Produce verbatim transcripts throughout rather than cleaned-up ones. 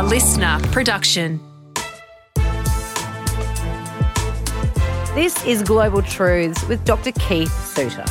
A listener production. This is Global Truths with Doctor Keith Suter.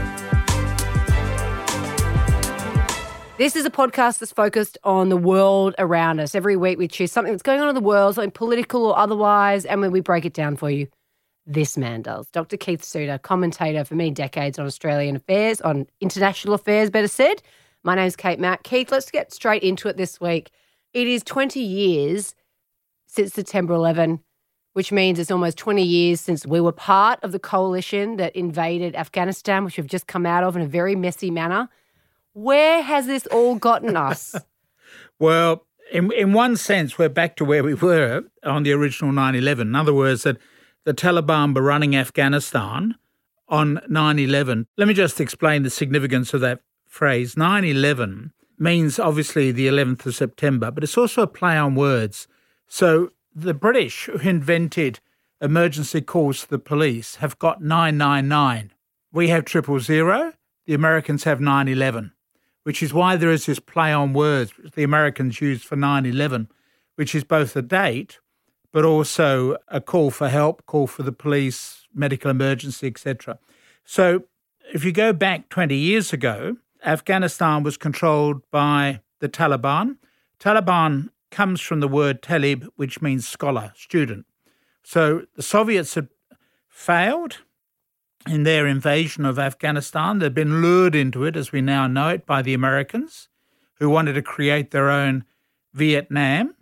This is a podcast that's focused on the world around us. Every week we choose something that's going on in the world, something political or otherwise, and when we break it down for you, this man does. Doctor Keith Suter, commentator for many decades on Australian affairs, on international affairs, better said. My name's Kate Mack. Keith, let's get straight into it this week. It is twenty years since September eleventh, which means it's almost twenty years since we were part of the coalition that invaded Afghanistan, which we've just come out of in a very messy manner. Where has this all gotten us? Well, in in one sense, we're back to where we were on the original nine eleven. In other words, that the Taliban were running Afghanistan on nine eleven. Let me just explain the significance of that phrase. nine eleven means obviously the eleventh of September, but it's also a play on words. So the British, who invented emergency calls to the police, have got nine nine nine. We have triple zero. The Americans have nine eleven, which is why there is this play on words which the Americans use for nine eleven, which is both a date but also a call for help, call for the police, medical emergency, et cetera. So if you go back twenty years ago, Afghanistan was controlled by the Taliban. Taliban comes from the word talib, which means scholar, student. So the Soviets had failed in their invasion of Afghanistan. They'd been lured into it, as we now know it, by the Americans, who wanted to create their own Vietnam.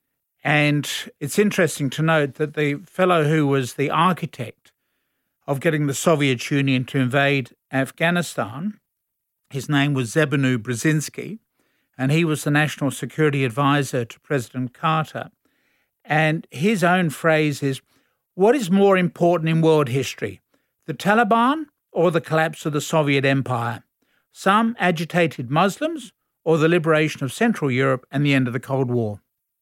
And it's interesting to note that the fellow who was the architect of getting the Soviet Union to invade Afghanistan, his name was Zbigniew Brzezinski, and he was the national security advisor to President Carter. And his own phrase is, what is more important in world history, the Taliban or the collapse of the Soviet Empire? Some agitated Muslims or the liberation of Central Europe and the end of the Cold War?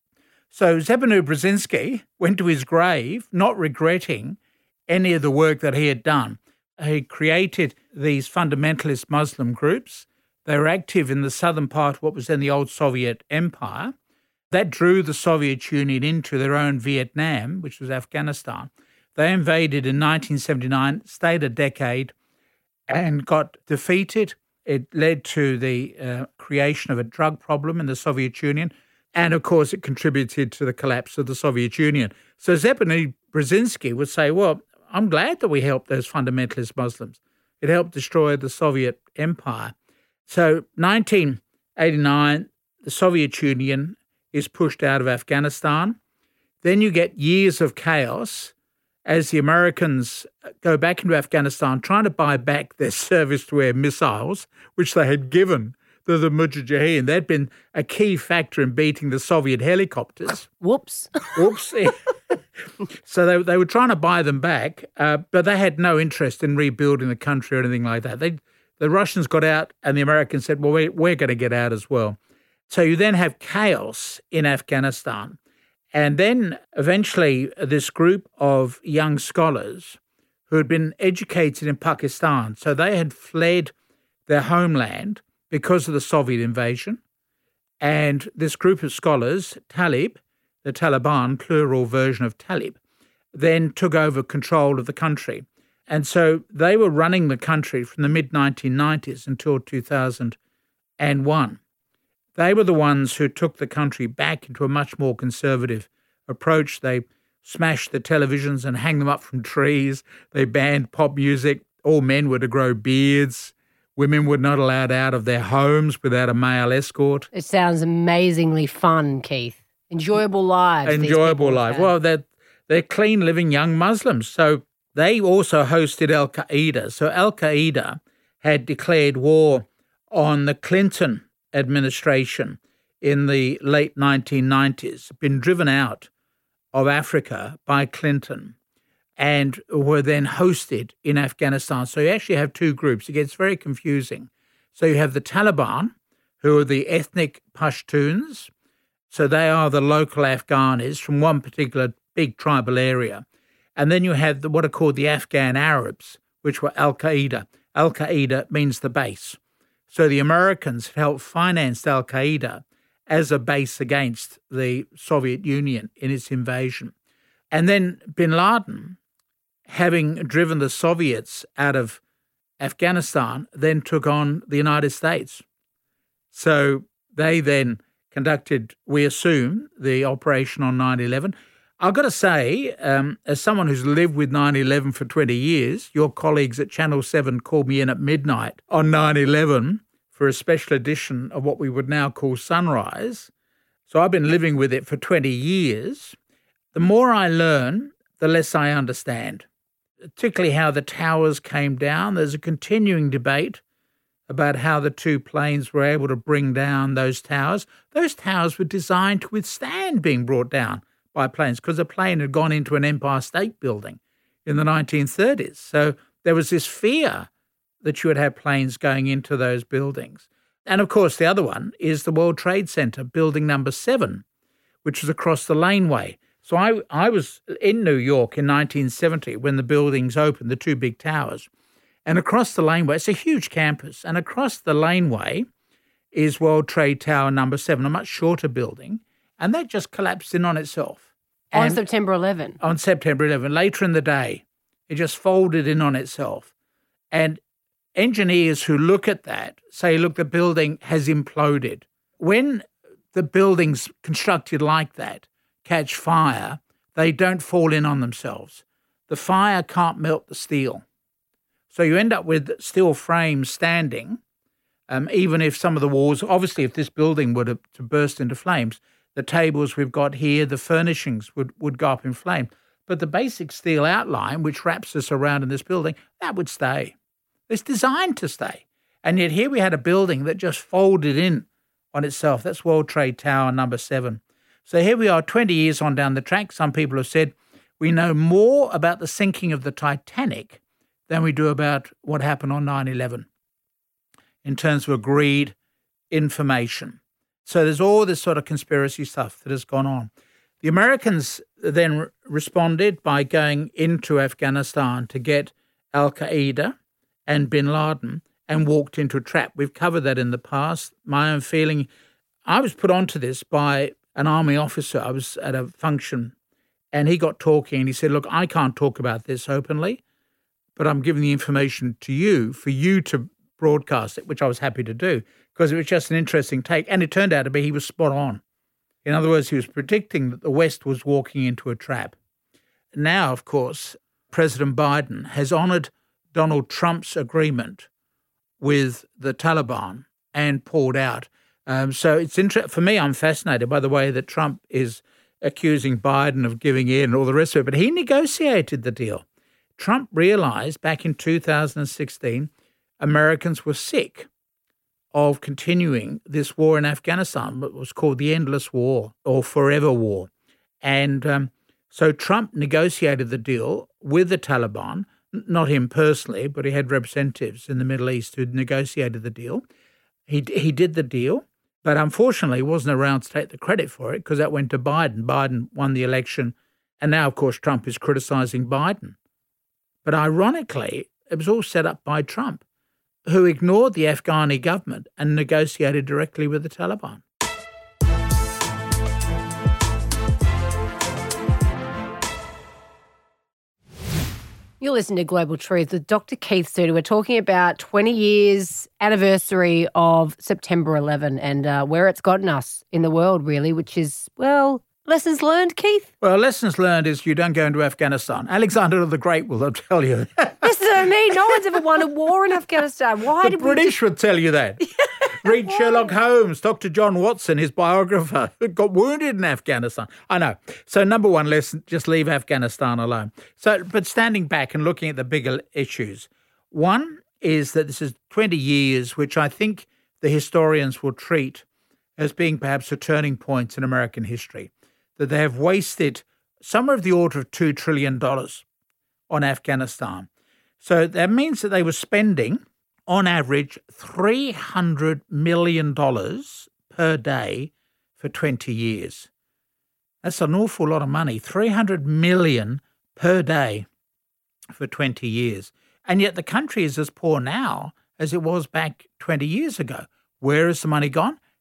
So Zbigniew Brzezinski went to his grave not regretting any of the work that he had done. He created these fundamentalist Muslim groups. They were active in the southern part of what was then the old Soviet Empire. That drew the Soviet Union into their own Vietnam, which was Afghanistan. They invaded in nineteen seventy-nine, stayed a decade, and got defeated. It led to the uh, creation of a drug problem in the Soviet Union. And, of course, it contributed to the collapse of the Soviet Union. So Zbigniew Brzezinski would say, well, I'm glad that we helped those fundamentalist Muslims. It helped destroy the Soviet Empire. So nineteen eighty-nine, the Soviet Union is pushed out of Afghanistan. Then you get years of chaos as the Americans go back into Afghanistan trying to buy back their service-to-air missiles, which they had given to the Mujahideen. They'd been a key factor in beating the Soviet helicopters. Whoops. Whoops. So they they were trying to buy them back, uh, but they had no interest in rebuilding the country or anything like that. They, the Russians got out and the Americans said, well, we're, we're going to get out as well. So you then have chaos in Afghanistan. And then eventually this group of young scholars who had been educated in Pakistan, so they had fled their homeland because of the Soviet invasion. And this group of scholars, Talib, the Taliban, plural version of Talib, then took over control of the country. And so they were running the country from the mid nineteen nineties until two thousand one. They were the ones who took the country back into a much more conservative approach. They smashed the televisions and hang them up from trees. They banned pop music. All men were to grow beards. Women were not allowed out of their homes without a male escort. It sounds amazingly fun, Keith. Enjoyable lives. Enjoyable lives. Well, they're, they're clean living young Muslims. So they also hosted Al-Qaeda. So Al-Qaeda had declared war on the Clinton administration in the late nineteen nineties, been driven out of Africa by Clinton and were then hosted in Afghanistan. So you actually have two groups. It gets very confusing. So you have the Taliban, who are the ethnic Pashtuns. So they are the local Afghanis from one particular big tribal area. And then you have the, what are called the Afghan Arabs, which were Al-Qaeda. Al-Qaeda means the base. So the Americans helped finance Al-Qaeda as a base against the Soviet Union in its invasion. And then bin Laden, having driven the Soviets out of Afghanistan, then took on the United States. So they then conducted, we assume, the operation on nine eleven. I've got to say, um, as someone who's lived with nine eleven for twenty years, your colleagues at Channel seven called me in at midnight on nine eleven for a special edition of what we would now call Sunrise. So I've been living with it for twenty years. The more I learn, the less I understand, particularly how the towers came down. There's a continuing debate about how the two planes were able to bring down those towers. Those towers were designed to withstand being brought down by planes because a plane had gone into an Empire State Building in the nineteen thirties. So there was this fear that you would have planes going into those buildings. And, of course, the other one is the World Trade Center, building number seven, which was across the laneway. So I, I was in New York in nineteen seventy when the buildings opened, the two big towers. And across the laneway, it's a huge campus, and across the laneway is World Trade Tower number seven, a much shorter building, and that just collapsed in on itself. On And September eleventh. on September eleventh, later in the day, it just folded in on itself. And engineers who look at that say, look, the building has imploded. When the buildings constructed like that catch fire, they don't fall in on themselves. The fire can't melt the steel. So you end up with steel frames standing, um, even if some of the walls, obviously if this building were to, to burst into flames, the tables we've got here, the furnishings would, would go up in flame. But the basic steel outline, which wraps us around in this building, that would stay. It's designed to stay. And yet here we had a building that just folded in on itself. That's World Trade Tower number seven. So here we are twenty years on down the track. Some people have said we know more about the sinking of the Titanic than we do about what happened on nine eleven in terms of agreed information. So there's all this sort of conspiracy stuff that has gone on. The Americans then re- responded by going into Afghanistan to get al-Qaeda and bin Laden and walked into a trap. We've covered that in the past. My own feeling, I was put onto this by an army officer. I was at a function and he got talking and he said, look, I can't talk about this openly, but I'm giving the information to you for you to broadcast it, which I was happy to do because it was just an interesting take. And it turned out to be he was spot on. In other words, he was predicting that the West was walking into a trap. Now, of course, President Biden has honoured Donald Trump's agreement with the Taliban and pulled out. Um, so it's inter- for me, I'm fascinated by the way that Trump is accusing Biden of giving in and all the rest of it. But he negotiated the deal. Trump realised back in two thousand sixteen Americans were sick of continuing this war in Afghanistan, what was called the Endless War or Forever War. And um, so Trump negotiated the deal with the Taliban, not him personally, but he had representatives in the Middle East who negotiated the deal. He he did the deal, but unfortunately he wasn't around to take the credit for it because that went to Biden. Biden won the election, and now, of course, Trump is criticising Biden. But ironically, it was all set up by Trump, who ignored the Afghani government and negotiated directly with the Taliban. You're listening to Global Truth with Doctor Keith Suter. We're talking about twenty years anniversary of September eleventh and uh, where it's gotten us in the world, really, which is, well, lessons learned, Keith? Well, lessons learned is you don't go into Afghanistan. Alexander the Great will tell you. This is what I mean. No one's ever won a war in Afghanistan. Why the did British we would tell you that. Read Sherlock Holmes, Doctor John Watson, his biographer, who got wounded in Afghanistan. I know. So number one lesson, just leave Afghanistan alone. So, but standing back and looking at the bigger issues, one is that this is twenty years, which I think the historians will treat as being perhaps a turning point in American history, that they have wasted somewhere of the order of two trillion dollars on Afghanistan. So that means that they were spending, on average, three hundred million dollars per day for twenty years. That's an awful lot of money, three hundred million dollars per day for twenty years. And yet the country is as poor now as it was back twenty years ago. Where has the money gone?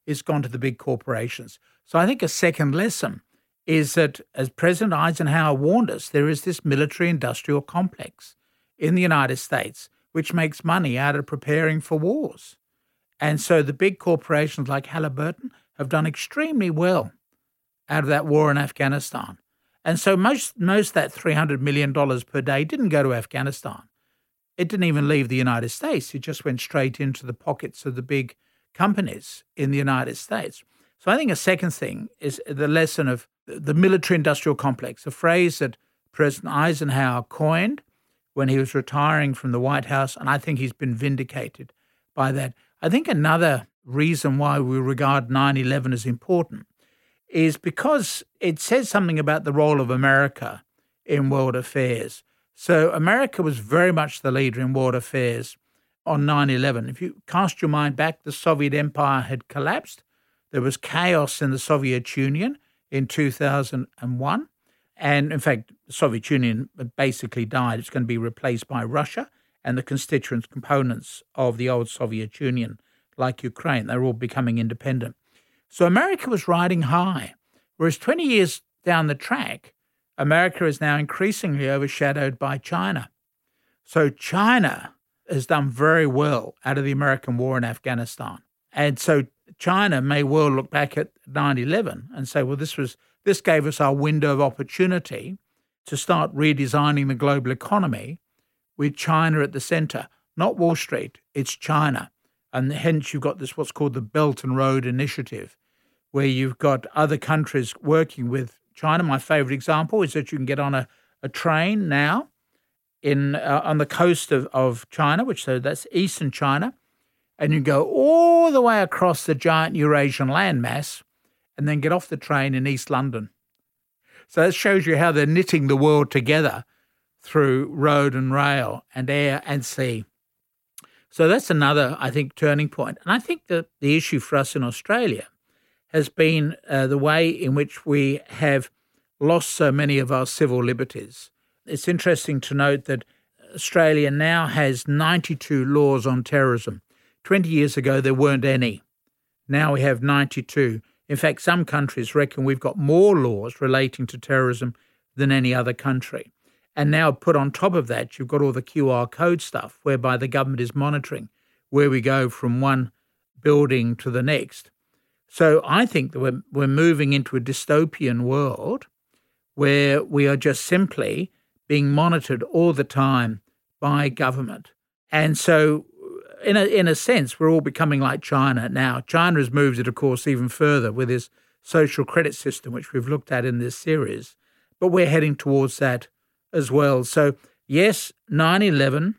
it's gone to the big corporations. So I think a second lesson is that, as President Eisenhower warned us, there is this military-industrial complex in the United States which makes money out of preparing for wars. And so the big corporations like Halliburton have done extremely well out of that war in Afghanistan. And so most most of that three hundred million dollars per day didn't go to Afghanistan. It didn't even leave the United States. It just went straight into the pockets of the big companies in the United States. So I think a second thing is the lesson of the military-industrial complex, a phrase that President Eisenhower coined when he was retiring from the White House, and I think he's been vindicated by that. I think another reason why we regard nine eleven as important is because it says something about the role of America in world affairs. So America was very much the leader in world affairs on nine eleven. If you cast your mind back, the Soviet Empire had collapsed. There was chaos in the Soviet Union in two thousand one. And in fact, the Soviet Union basically died. It's going to be replaced by Russia and the constituent components of the old Soviet Union, like Ukraine. They're all becoming independent. So America was riding high, whereas twenty years down the track, America is now increasingly overshadowed by China. So China has done very well out of the American war in Afghanistan. And so China may well look back at nine eleven and say, well, this was this gave us our window of opportunity to start redesigning the global economy with China at the center. Not Wall Street, it's China. And hence you've got this what's called the Belt and Road Initiative, where you've got other countries working with China. My favorite example is that you can get on a, a train now in uh, on the coast of, of China, which so that's eastern China, and you go all the way across the giant Eurasian landmass and then get off the train in East London. So that shows you how they're knitting the world together through road and rail and air and sea. So that's another, I think, turning point. And I think that the issue for us in Australia has been uh, the way in which we have lost so many of our civil liberties. It's interesting to note that Australia now has ninety-two laws on terrorism. twenty years ago, there weren't any. Now we have ninety-two. In fact, some countries reckon we've got more laws relating to terrorism than any other country. And now put on top of that, you've got all the Q R code stuff, whereby the government is monitoring where we go from one building to the next. So I think that we're, we're moving into a dystopian world where we are just simply being monitored all the time by government. And so in a, in a sense, we're all becoming like China now. China has moved it, of course, even further with this social credit system, which we've looked at in this series. But we're heading towards that as well. So, yes, nine eleven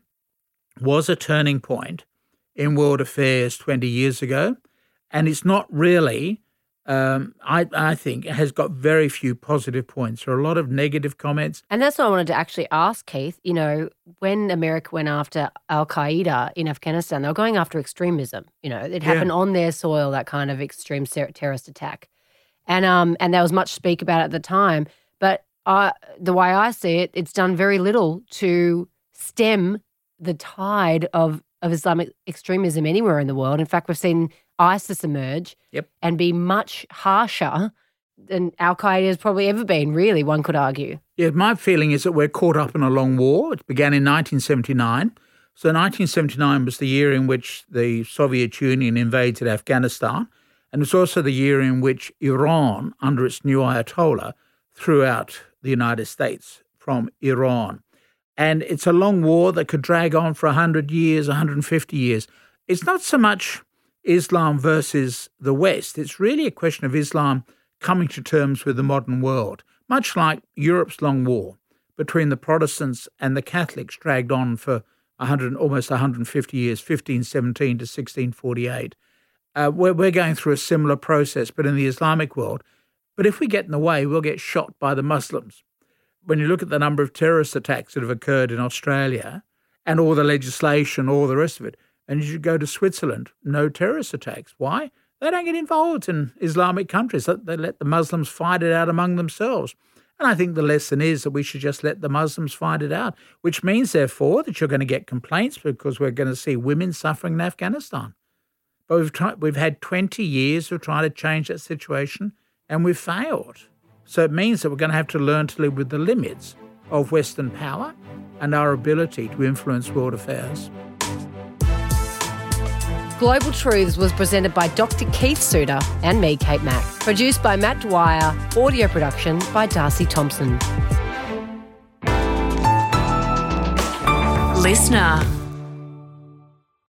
was a turning point in world affairs twenty years ago. And it's not really, um, I, I think, it has got very few positive points. There are a lot of negative comments. And that's what I wanted to actually ask, Keith. You know, when America went after Al-Qaeda in Afghanistan, they were going after extremism. You know, it happened yeah. on their soil, that kind of extreme terrorist attack. And um, and there was much speak about it at the time. But uh, the way I see it, it's done very little to stem the tide of, of Islamic extremism anywhere in the world. In fact, we've seen ISIS emerge yep. and be much harsher than Al-Qaeda has probably ever been, really, one could argue. Yeah, my feeling is that we're caught up in a long war. It began in nineteen seventy-nine. So nineteen seventy-nine was the year in which the Soviet Union invaded Afghanistan, and it's also the year in which Iran, under its new Ayatollah, threw out the United States from Iran. And it's a long war that could drag on for one hundred years, one hundred fifty years. It's not so much Islam versus the West. It's really a question of Islam coming to terms with the modern world, much like Europe's long war between the Protestants and the Catholics dragged on for one hundred, almost one hundred fifty years, fifteen seventeen to sixteen forty-eight. Uh, we're, we're going through a similar process, but in the Islamic world. But if we get in the way, we'll get shot by the Muslims. When you look at the number of terrorist attacks that have occurred in Australia and all the legislation, all the rest of it, and you should go to Switzerland, no terrorist attacks. Why? They don't get involved in Islamic countries. They let the Muslims fight it out among themselves. And I think the lesson is that we should just let the Muslims fight it out, which means, therefore, that you're going to get complaints because we're going to see women suffering in Afghanistan But we've tried, we've had twenty years of trying to change that situation, and we've failed. So it means that we're going to have to learn to live with the limits of Western power and our ability to influence world affairs. Global Truths was presented by Doctor Keith Suter and me, Kate Mack. Produced by Matt Dwyer. Audio production by Darcy Thompson. Listener.